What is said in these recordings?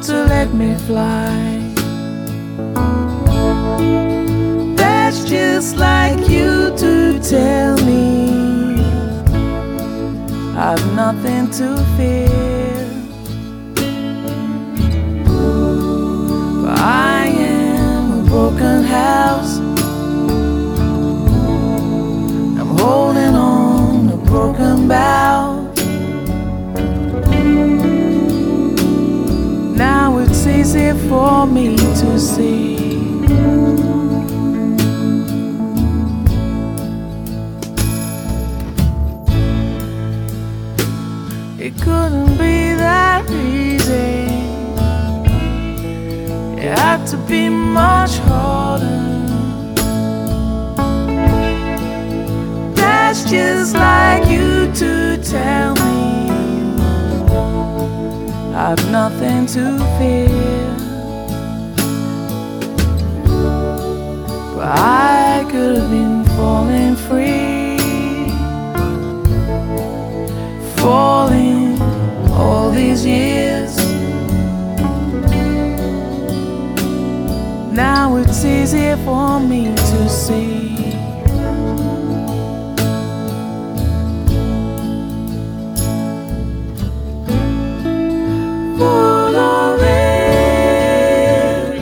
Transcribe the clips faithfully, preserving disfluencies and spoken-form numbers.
to let me fly. That's just like you to tell me I've nothing to fear. But I am a broken house. I'm holding on a broken bough. Now it's easy for me to see. It couldn't be that easy. It had to be much harder. That's just like you to tell me I've nothing to fear. But I could have been falling free, falling all these years. Now it's easier for me to see. Full of it,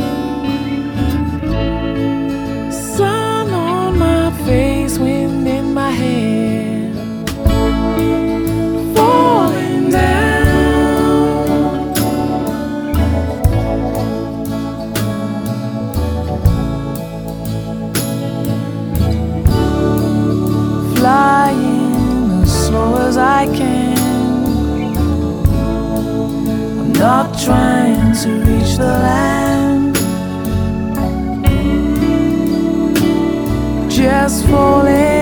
sun on my face, wind in my hair, falling down. Flying as slow as I can. Not trying to reach the land, just falling.